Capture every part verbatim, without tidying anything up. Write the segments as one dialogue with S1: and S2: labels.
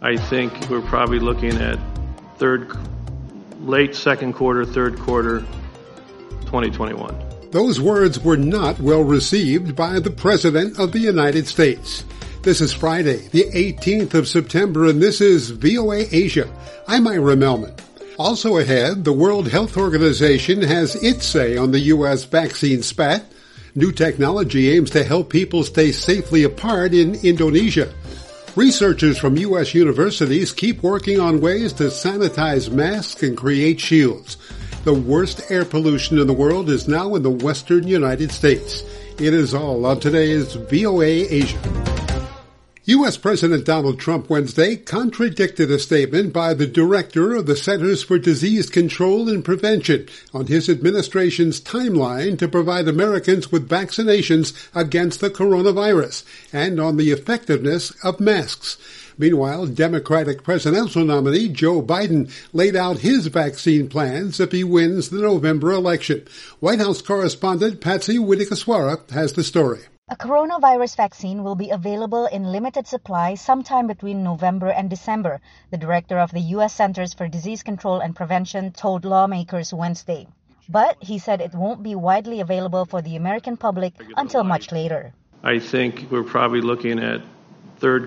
S1: I think we're probably looking at third, late second quarter, third quarter, twenty twenty-one.
S2: Those words were not well received by the President of the United States. This is Friday, the eighteenth of September, and this is V O A Asia. I'm Ira Melman. Also ahead, the World Health Organization has its say on the U S vaccine spat. New technology aims to help people stay safely apart in Indonesia. Researchers from U S universities keep working on ways to sanitize masks and create shields. The worst air pollution in the world is now in the western United States. It is all on today's V O A Asia. U S. President Donald Trump Wednesday contradicted a statement by the director of the Centers for Disease Control and Prevention on his administration's timeline to provide Americans with vaccinations against the coronavirus and on the effectiveness of masks. Meanwhile, Democratic presidential nominee Joe Biden laid out his vaccine plans if he wins the November election. White House correspondent Patsy Widakuswara has the story.
S3: A coronavirus vaccine will be available in limited supply sometime between November and December, the director of the U S. Centers for Disease Control and Prevention told lawmakers Wednesday. But he said it won't be widely available for the American public until much later.
S1: I think we're probably looking at third,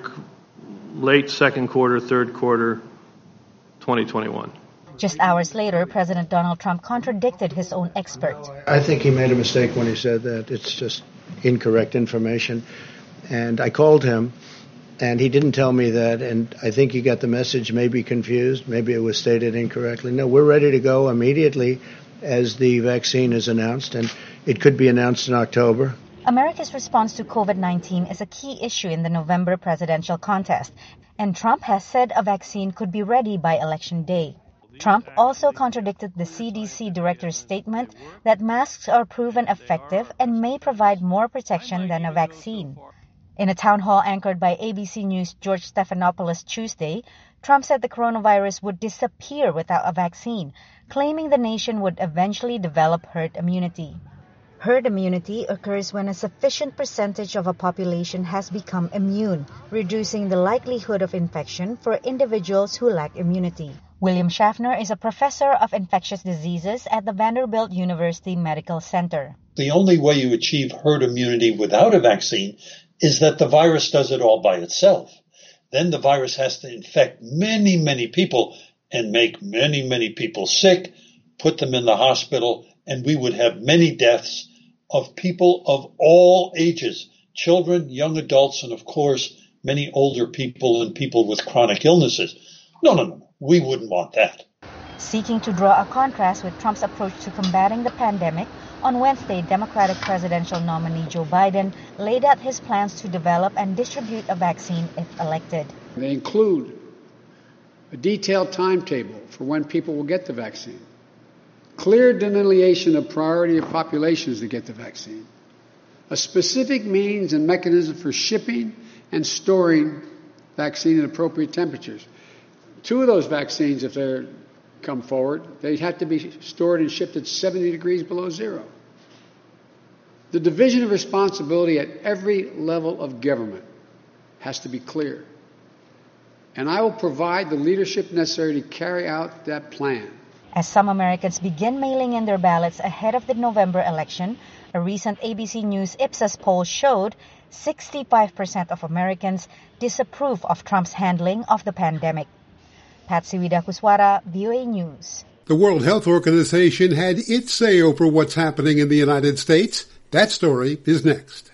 S1: late second quarter, third quarter, twenty twenty-one.
S3: Just hours later, President Donald Trump contradicted his own expert.
S4: I think he made a mistake when he said that. It's just incorrect information. And I called him, and he didn't tell me that, and I think he got the message maybe confused. Maybe it was stated incorrectly. No, we're ready to go immediately as the vaccine is announced, and it could be announced in October.
S3: America's response to COVID nineteen is a key issue in the November presidential contest, and Trump has said a vaccine could be ready by Election Day. Trump also contradicted the C D C director's statement that masks are proven effective and may provide more protection than a vaccine. In a town hall anchored by A B C News' George Stephanopoulos Tuesday, Trump said the coronavirus would disappear without a vaccine, claiming the nation would eventually develop herd immunity. Herd immunity occurs when a sufficient percentage of a population has become immune, reducing the likelihood of infection for individuals who lack immunity. William Schaffner is a professor of infectious diseases at the Vanderbilt University Medical Center.
S5: The only way you achieve herd immunity without a vaccine is that the virus does it all by itself. Then the virus has to infect many, many people and make many, many people sick, put them in the hospital, and we would have many deaths of people of all ages, children, young adults, and of course, many older people and people with chronic illnesses. No, no, no. We wouldn't want that.
S3: Seeking to draw a contrast with Trump's approach to combating the pandemic, on Wednesday, Democratic presidential nominee Joe Biden laid out his plans to develop and distribute a vaccine if elected.
S6: They include a detailed timetable for when people will get the vaccine, clear delineation of priority of populations to get the vaccine, a specific means and mechanism for shipping and storing vaccine at appropriate temperatures. Two of those vaccines, if they come forward, they have to be stored and shipped at seventy degrees below zero. The division of responsibility at every level of government has to be clear. And I will provide the leadership necessary to carry out that plan.
S3: As some Americans begin mailing in their ballots ahead of the November election, a recent A B C News Ipsos poll showed sixty-five percent of Americans disapprove of Trump's handling of the pandemic. Patsy Widakuswara, V O A News.
S2: The World Health Organization had its say over what's happening in the United States. That story is next.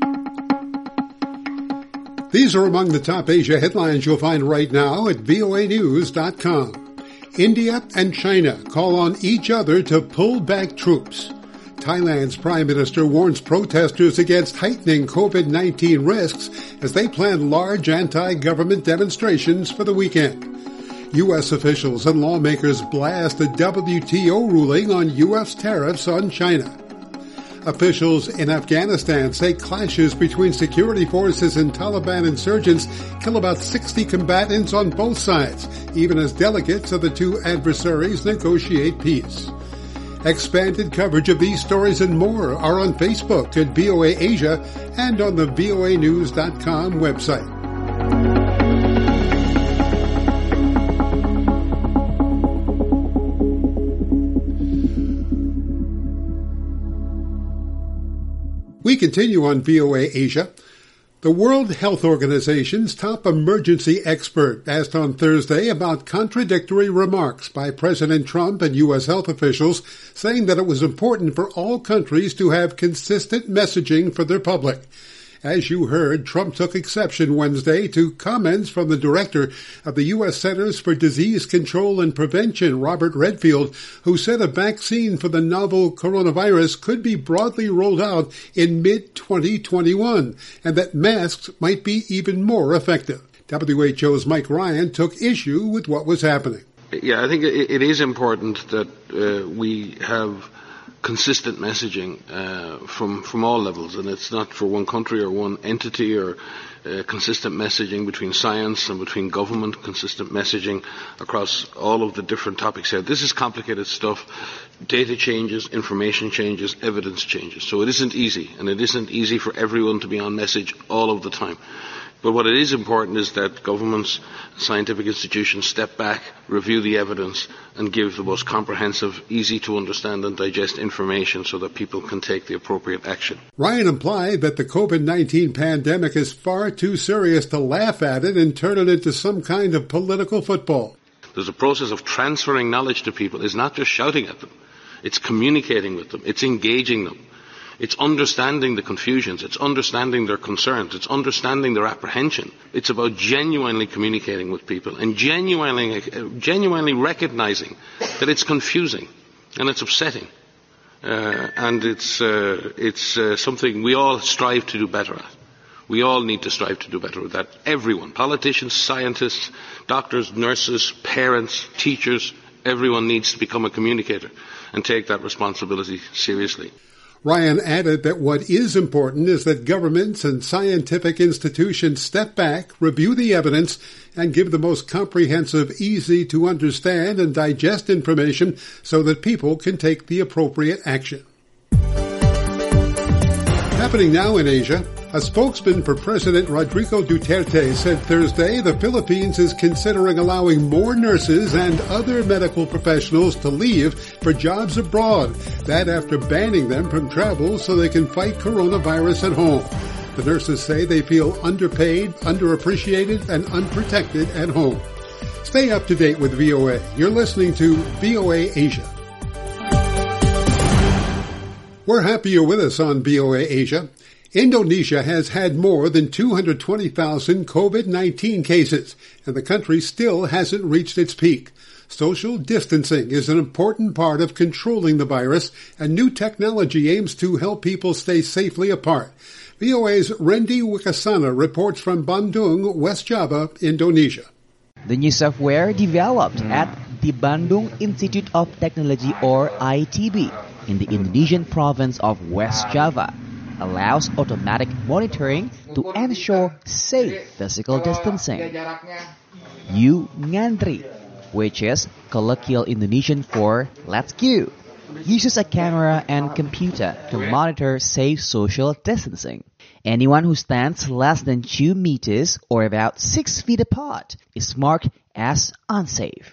S2: These are among the top Asia headlines you'll find right now at V O A news dot com. India and China call on each other to pull back troops. Thailand's Prime Minister warns protesters against heightening COVID nineteen risks as they plan large anti-government demonstrations for the weekend. U S officials and lawmakers blast a W T O ruling on U S tariffs on China. Officials in Afghanistan say clashes between security forces and Taliban insurgents kill about sixty combatants on both sides, even as delegates of the two adversaries negotiate peace. Expanded coverage of these stories and more are on Facebook at V O A Asia and on the V O A news dot com website. continue on V O A Asia. The World Health Organization's top emergency expert asked on Thursday about contradictory remarks by President Trump and U S health officials saying that it was important for all countries to have consistent messaging for their public. As you heard, Trump took exception Wednesday to comments from the director of the U S Centers for Disease Control and Prevention, Robert Redfield, who said a vaccine for the novel coronavirus could be broadly rolled out in mid twenty twenty-one, and that masks might be even more effective. W H O's Mike Ryan took issue with what was happening.
S7: Yeah, I think it is important that uh, we have consistent messaging uh, from from all levels, and it's not for one country or one entity, or uh, consistent messaging between science and between government, consistent messaging across all of the different topics here. This is complicated stuff. Data changes, information changes, evidence changes. So it isn't easy, and it isn't easy for everyone to be on message all of the time. But what it is important is that governments, scientific institutions step back, review the evidence, and give the most comprehensive, easy to understand and digest information so that people can take the appropriate action.
S2: Ryan implied that the COVID nineteen pandemic is far too serious to laugh at it and turn it into some kind of political football.
S7: There's a process of transferring knowledge to people. It's not just shouting at them. It's communicating with them. It's engaging them. It's understanding the confusions. It's understanding their concerns. It's understanding their apprehension. It's about genuinely communicating with people and genuinely, uh, genuinely recognizing that it's confusing and it's upsetting. Uh, and it's, uh, it's uh, something we all strive to do better at. We all need to strive to do better with that. Everyone, politicians, scientists, doctors, nurses, parents, teachers, everyone needs to become a communicator and take that responsibility seriously.
S2: Ryan added that what is important is that governments and scientific institutions step back, review the evidence, and give the most comprehensive, easy to understand and digest information so that people can take the appropriate action. Happening now in Asia, a spokesman for President Rodrigo Duterte said Thursday the Philippines is considering allowing more nurses and other medical professionals to leave for jobs abroad. That after banning them from travel so they can fight coronavirus at home. The nurses say they feel underpaid, underappreciated, and unprotected at home. Stay up to date with V O A. You're listening to V O A Asia. We're happy you're with us on V O A Asia. Indonesia has had more than two hundred twenty thousand COVID nineteen cases, and the country still hasn't reached its peak. Social distancing is an important part of controlling the virus, and new technology aims to help people stay safely apart. V O A's Randy Wicasana reports from Bandung, West Java, Indonesia.
S8: The new software developed at the Bandung Institute of Technology, or I T B, in the Indonesian province of West Java, allows automatic monitoring to ensure safe physical distancing. You Ngantri, which is colloquial Indonesian for let's queue, uses a camera and computer to monitor safe social distancing. Anyone who stands less than two meters or about six feet apart is marked as unsafe.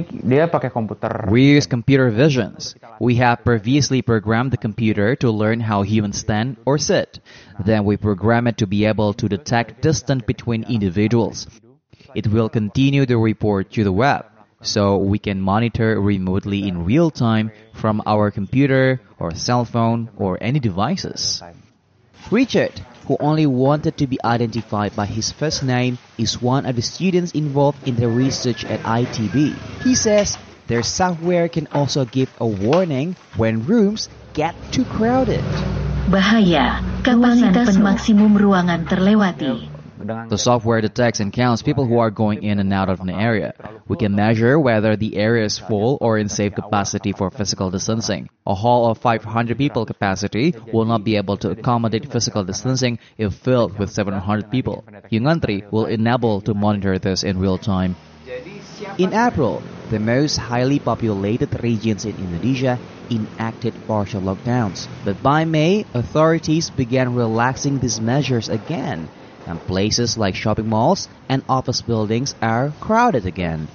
S8: We use computer visions. We have previously programmed the computer to learn how humans stand or sit. Then we program it to be able to detect distance between individuals. It will continue the report to the web, so we can monitor remotely in real time from our computer or cell phone or any devices. Richard, who only wanted to be identified by his first name, is one of the students involved in the research at I T B. He says their software can also give a warning when rooms get too crowded.
S9: Bahaya, kapasitas maksimum ruangan terlewati.
S8: The software detects and counts people who are going in and out of an area. We can measure whether the area is full or in safe capacity for physical distancing. A hall of five hundred people capacity will not be able to accommodate physical distancing if filled with seven hundred people. Yungantri will enable to monitor this in real time. In April, the most highly populated regions in Indonesia enacted partial lockdowns. But by May, authorities began relaxing these measures again, and places like shopping malls and office buildings are crowded again.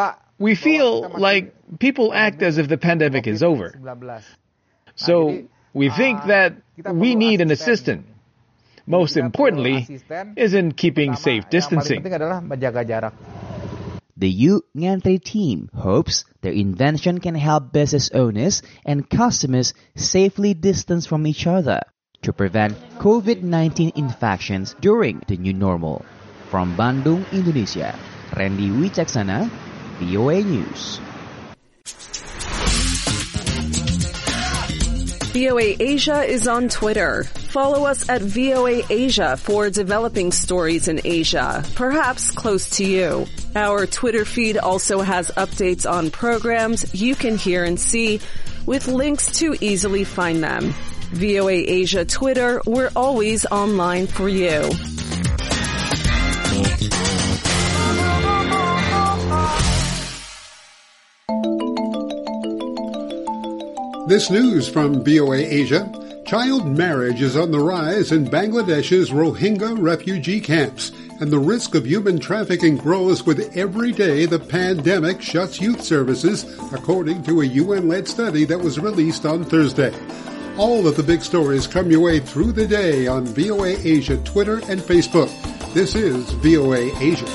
S10: We feel like people act as if the pandemic is over. So We think that we need an assistant. Most importantly is in keeping safe distancing.
S8: The U Ngantri team hopes their invention can help business owners and customers safely distance from each other to prevent COVID nineteen infections during the new normal. From Bandung, Indonesia, Randy Wicaksana, V O A News.
S11: V O A Asia is on Twitter. Follow us at V O A Asia for developing stories in Asia, perhaps close to you. Our Twitter feed also has updates on programs you can hear and see with links to easily find them. V O A Asia Twitter, we're always online for you.
S2: This news from V O A Asia. Child marriage is on the rise in Bangladesh's Rohingya refugee camps, and the risk of human trafficking grows with every day the pandemic shuts youth services, according to a U N-led study that was released on Thursday. All of the big stories come your way through the day on V O A Asia Twitter and Facebook. This is V O A Asia.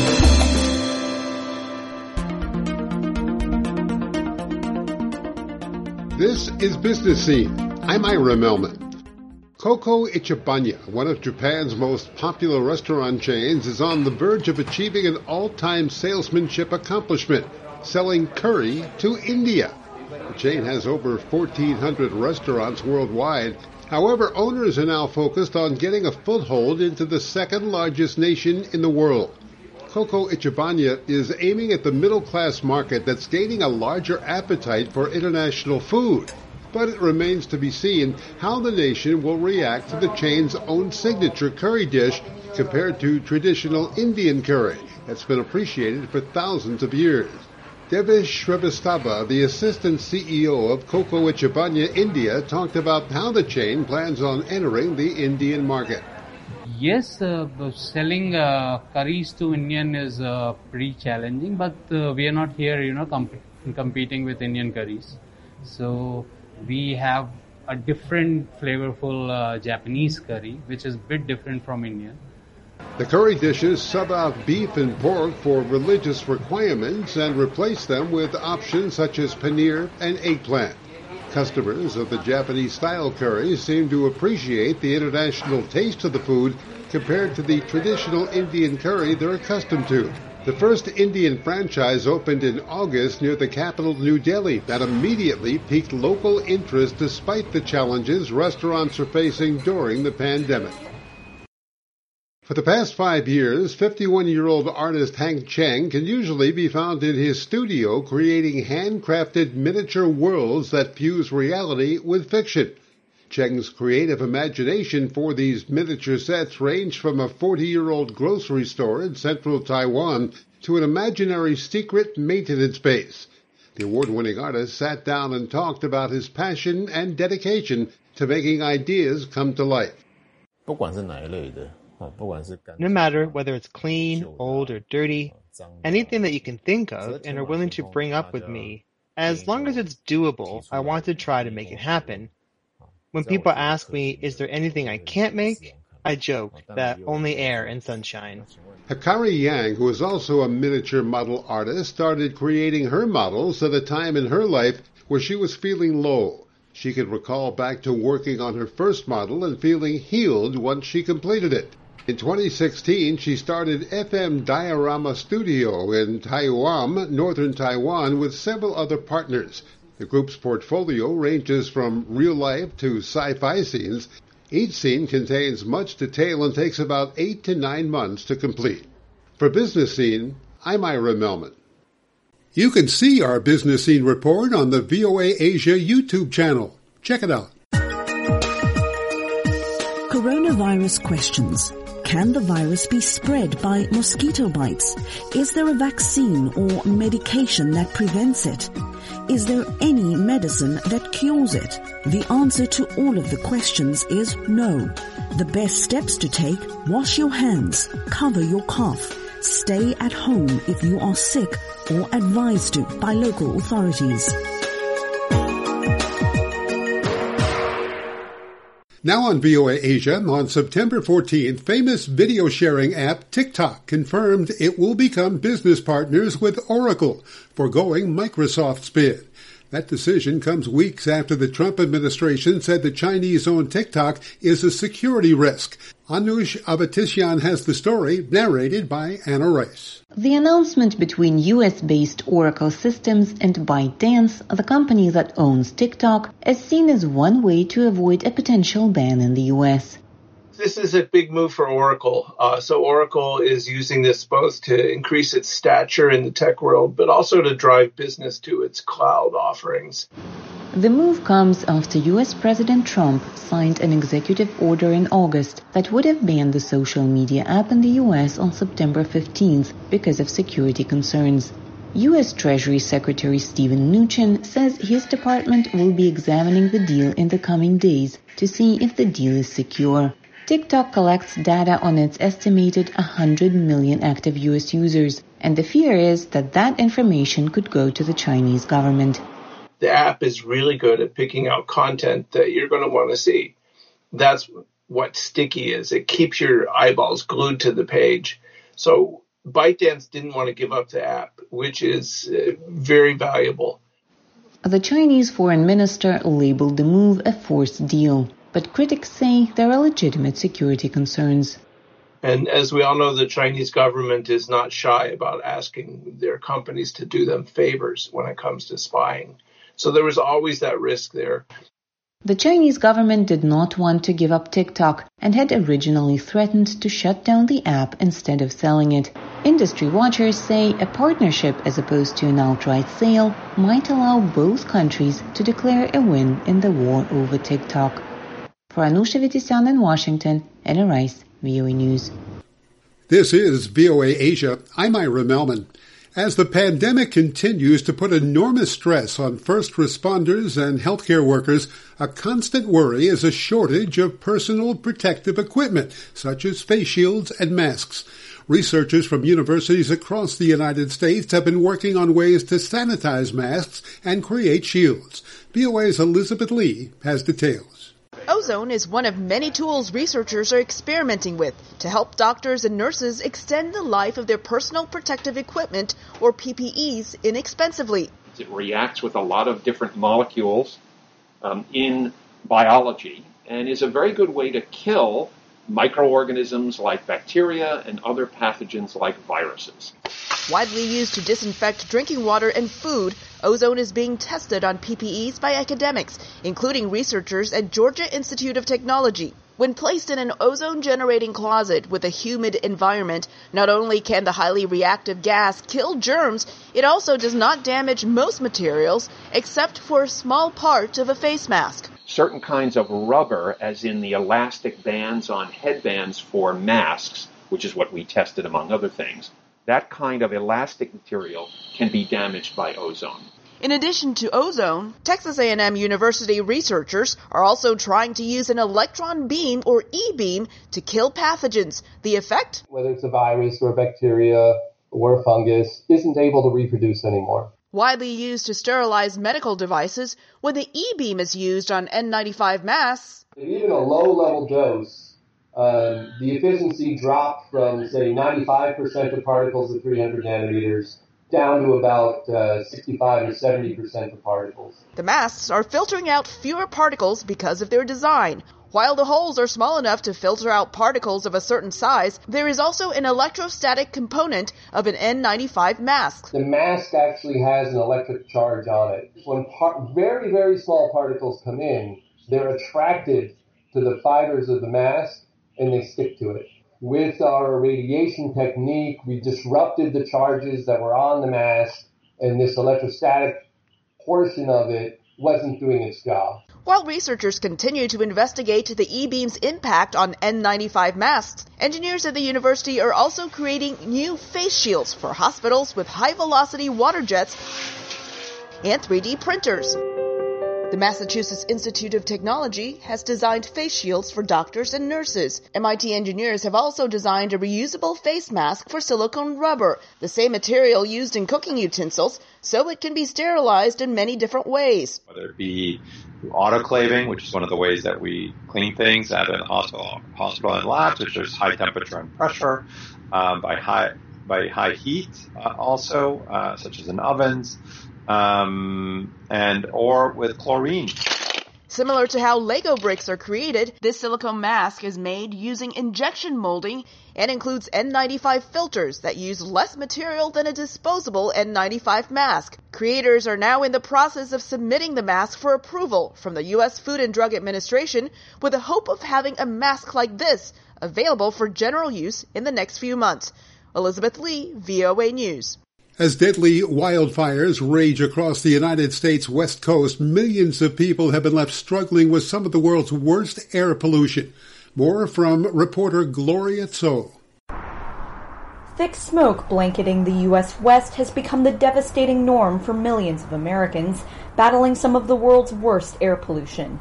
S2: This is Business Scene. I'm Ira Melman. Coco Ichibanya, one of Japan's most popular restaurant chains, is on the verge of achieving an all-time salesmanship accomplishment, selling curry to India. The chain has over fourteen hundred restaurants worldwide. However, owners are now focused on getting a foothold into the second-largest nation in the world. Coco Ichibanya is aiming at the middle-class market that's gaining a larger appetite for international food. But it remains to be seen how the nation will react to the chain's own signature curry dish compared to traditional Indian curry that's been appreciated for thousands of years. Devesh Shrivastava, the assistant C E O of Coco Ichibanya India, talked about how the chain plans on entering the Indian market.
S12: Yes, uh, selling uh, curries to Indian is uh, pretty challenging, but uh, we are not here, you know, comp- competing with Indian curries. So we have a different flavorful uh, Japanese curry, which is a bit different from Indian.
S2: The curry dishes sub out beef and pork for religious requirements and replace them with options such as paneer and eggplant. Customers of the Japanese-style curry seem to appreciate the international taste of the food compared to the traditional Indian curry they're accustomed to. The first Indian franchise opened in August near the capital, New Delhi, that immediately piqued local interest despite the challenges restaurants are facing during the pandemic. For the past five years, fifty-one-year-old artist Hank Cheng can usually be found in his studio creating handcrafted miniature worlds that fuse reality with fiction. Cheng's creative imagination for these miniature sets ranged from a forty-year-old grocery store in central Taiwan to an imaginary secret maintenance base. The award-winning artist sat down and talked about his passion and dedication to making ideas come to life.
S13: No matter whether it's clean, old, or dirty, anything that you can think of and are willing to bring up with me, as long as it's doable, I want to try to make it happen. When people ask me, is there anything I can't make? I joke that only air and sunshine.
S2: Hikari Yang, who is also a miniature model artist, started creating her models at a time in her life where she was feeling low. She could recall back to working on her first model and feeling healed once she completed it. In twenty sixteen, she started F M Diorama Studio in Taiwan, northern Taiwan, with several other partners. The group's portfolio ranges from real-life to sci-fi scenes. Each scene contains much detail and takes about eight to nine months to complete. For Business Scene, I'm Ira Melman. You can see our Business Scene report on the V O A Asia YouTube channel. Check it out.
S14: Coronavirus questions. Can the virus be spread by mosquito bites? Is there a vaccine or medication that prevents it? Is there any medicine that cures it? The answer to all of the questions is no. The best steps to take: wash your hands, cover your cough, stay at home if you are sick or advised to by local authorities.
S2: Now on V O A Asia, on September fourteenth, famous video sharing app TikTok confirmed it will become business partners with Oracle, foregoing Microsoft's bid. That decision comes weeks after the Trump administration said the Chinese-owned TikTok is a security risk. Anush Avatisyan has the story, narrated by Anna Rice.
S15: The announcement between U S-based Oracle Systems and ByteDance, the company that owns TikTok, is seen as one way to avoid a potential ban in the U S.
S16: This is a big move for Oracle. Uh, so Oracle is using this both to increase its stature in the tech world, but also to drive business to its cloud offerings.
S15: The move comes after U S President Trump signed an executive order in August that would have banned the social media app in the U S on September fifteenth because of security concerns. U S Treasury Secretary Steven Mnuchin says his department will be examining the deal in the coming days to see if the deal is secure. TikTok collects data on its estimated one hundred million active U S users, and the fear is that that information could go to the Chinese government.
S16: The app is really good at picking out content that you're going to want to see. That's what sticky is. It keeps your eyeballs glued to the page. So ByteDance didn't want to give up the app, which is uh, very valuable.
S15: The Chinese foreign minister labeled the move a forced deal, but critics say there are legitimate security concerns.
S16: And as we all know, the Chinese government is not shy about asking their companies to do them favors when it comes to spying. So there was always that risk there.
S15: The Chinese government did not want to give up TikTok and had originally threatened to shut down the app instead of selling it. Industry watchers say a partnership as opposed to an outright sale might allow both countries to declare a win in the war over TikTok. For Anusha Vitisyan in Washington, Anna Rice, V O A News.
S2: This is V O A Asia. I'm Ira Melman. As the pandemic continues to put enormous stress on first responders and healthcare workers, a constant worry is a shortage of personal protective equipment, such as face shields and masks. Researchers from universities across the United States have been working on ways to sanitize masks and create shields. V O A's Elizabeth Lee has details.
S17: Ozone is one of many tools researchers are experimenting with to help doctors and nurses extend the life of their personal protective equipment, or P P Es, inexpensively.
S18: It reacts with a lot of different molecules um, in biology and is a very good way to kill microorganisms like bacteria and other pathogens like viruses.
S17: Widely used to disinfect drinking water and food, ozone is being tested on P P Es by academics, including researchers at Georgia Institute of Technology. When placed in an ozone-generating closet with a humid environment, not only can the highly reactive gas kill germs, it also does not damage most materials except for a small part of a face mask.
S18: Certain kinds of rubber, as in the elastic bands on headbands for masks, which is what we tested among other things, that kind of elastic material can be damaged by ozone.
S17: In addition to ozone, Texas A and M University researchers are also trying to use an electron beam, or E-beam, to kill pathogens. The effect?
S19: Whether it's a virus or a bacteria or a fungus, isn't able to reproduce anymore.
S17: Widely used to sterilize medical devices, when the E-beam is used on N ninety-five masks,
S19: even a low-level dose, uh, the efficiency dropped from, say, ninety-five percent of particles at three hundred nanometers down to about uh, sixty-five or seventy percent of particles.
S17: The masks are filtering out fewer particles because of their design. While the holes are small enough to filter out particles of a certain size, there is also an electrostatic component of an N ninety-five mask.
S19: The mask actually has an electric charge on it. When par- very, very small particles come in, they're attracted to the fibers of the mask and they stick to it. With our radiation technique, we disrupted the charges that were on the mask, and this electrostatic portion of it wasn't doing its job.
S17: While researchers continue to investigate the E-beam's impact on N ninety-five masks, engineers at the university are also creating new face shields for hospitals with high-velocity water jets and three D printers. The Massachusetts Institute of Technology has designed face shields for doctors and nurses. M I T engineers have also designed a reusable face mask for silicone rubber, the same material used in cooking utensils, so it can be sterilized in many different ways.
S20: Whether it be autoclaving, which is one of the ways that we clean things at a hospital, hospital and labs, which is high temperature and pressure, um, by high by high heat, uh, also uh, such as in ovens, um, and or with chlorine.
S17: Similar to how Lego bricks are created, this silicone mask is made using injection molding and includes N ninety-five filters that use less material than a disposable N ninety-five mask. Creators are now in the process of submitting the mask for approval from the U S Food and Drug Administration with the hope of having a mask like this available for general use in the next few months. Elizabeth Lee, V O A News.
S2: As deadly wildfires rage across the United States West Coast, millions of people have been left struggling with some of the world's worst air pollution. More from reporter Gloria Tso.
S21: Thick smoke blanketing the U S West has become the devastating norm for millions of Americans battling some of the world's worst air pollution.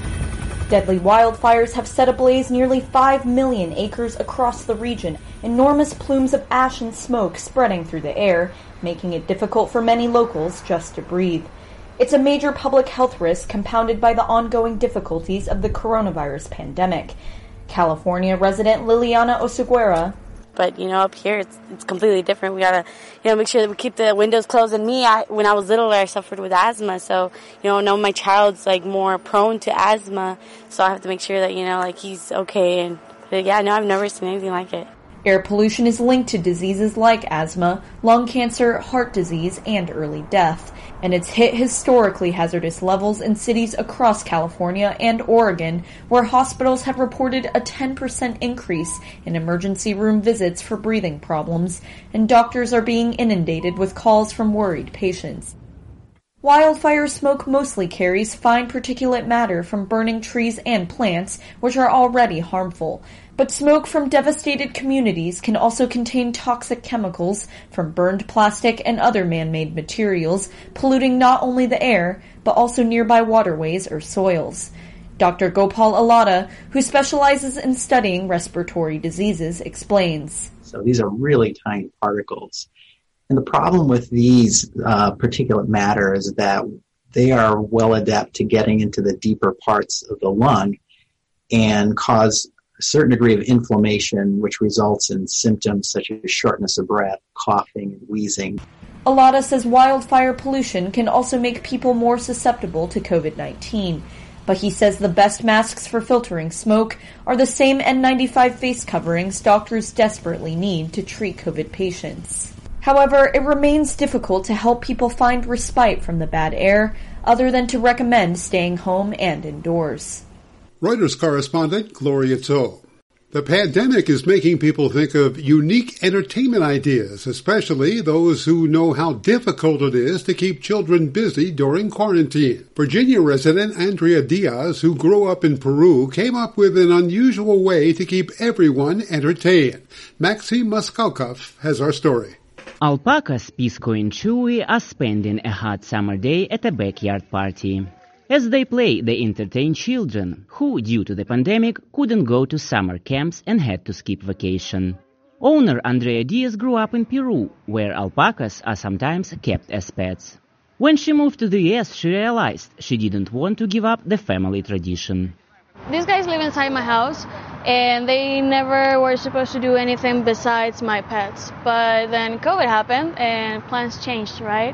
S21: Deadly wildfires have set ablaze nearly five million acres across the region, enormous plumes of ash and smoke spreading through the air, making it difficult for many locals just to breathe. It's a major public health risk compounded by the ongoing difficulties of the coronavirus pandemic. California resident Liliana Osuguera.
S22: But, you know, up here, it's it's completely different. We gotta, you know, make sure that we keep the windows closed. And me, I, when I was little, I suffered with asthma. So, you know, now my child's, like, more prone to asthma. So I have to make sure that, you know, like, he's okay. And, but yeah, no, I've never seen anything like it.
S21: Air pollution is linked to diseases like asthma, lung cancer, heart disease, and early death. And it's hit historically hazardous levels in cities across California and Oregon, where hospitals have reported a ten percent increase in emergency room visits for breathing problems, and doctors are being inundated with calls from worried patients. Wildfire smoke mostly carries fine particulate matter from burning trees and plants, which are already harmful. But smoke from devastated communities can also contain toxic chemicals from burned plastic and other man-made materials, polluting not only the air, but also nearby waterways or soils. Doctor Gopal Alada, who specializes in studying respiratory diseases, explains.
S23: So these are really tiny particles. And the problem with these uh, particulate matter is that they are well adept to getting into the deeper parts of the lung and cause a certain degree of inflammation, which results in symptoms such as shortness of breath, coughing, and wheezing.
S21: Alada says wildfire pollution can also make people more susceptible to covid nineteen. But he says the best masks for filtering smoke are the same N ninety-five face coverings doctors desperately need to treat COVID patients. However, it remains difficult to help people find respite from the bad air, other than to recommend staying home and indoors.
S2: Reuters correspondent Gloria Tso. The pandemic is making people think of unique entertainment ideas, especially those who know how difficult it is to keep children busy during quarantine. Virginia resident Andrea Diaz, who grew up in Peru, came up with an unusual way to keep everyone entertained. Maxim Moskalkov has our story.
S24: Alpacas Pisco and Chewy are spending a hot summer day at a backyard party. As they play, they entertain children who, due to the pandemic, couldn't go to summer camps and had to skip vacation. Owner Andrea Diaz grew up in Peru, where alpacas are sometimes kept as pets. When she moved to the U S, she realized she didn't want to give up the family tradition.
S25: These guys live inside my house, and they never were supposed to do anything besides my pets. But then COVID happened, and plans changed, right?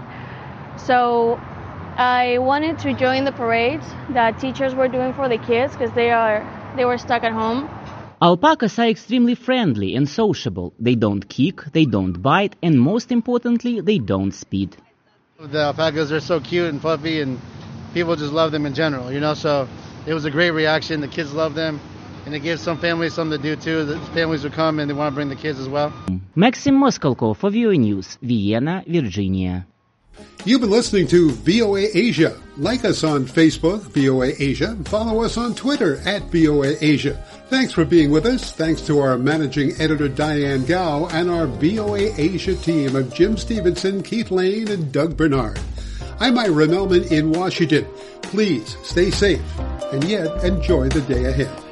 S25: So I wanted to join the parades that teachers were doing for the kids because they are they were stuck at home.
S24: Alpacas are extremely friendly and sociable. They don't kick, they don't bite, and most importantly, they don't spit.
S26: The alpacas are so cute and fluffy, and people just love them in general, you know, so it was a great reaction. The kids love them, and it gives some families something to do too. The families will come and they want to bring the kids as well.
S24: Maxim Moskalkov for V O A News, Vienna, Virginia.
S2: You've been listening to V O A Asia. Like us on Facebook, V O A Asia. Follow us on Twitter at V O A Asia. Thanks for being with us. Thanks to our managing editor, Diane Gao, and our V O A Asia team of Jim Stevenson, Keith Lane, and Doug Bernard. I'm Ira Melman in Washington. Please stay safe and yet enjoy the day ahead.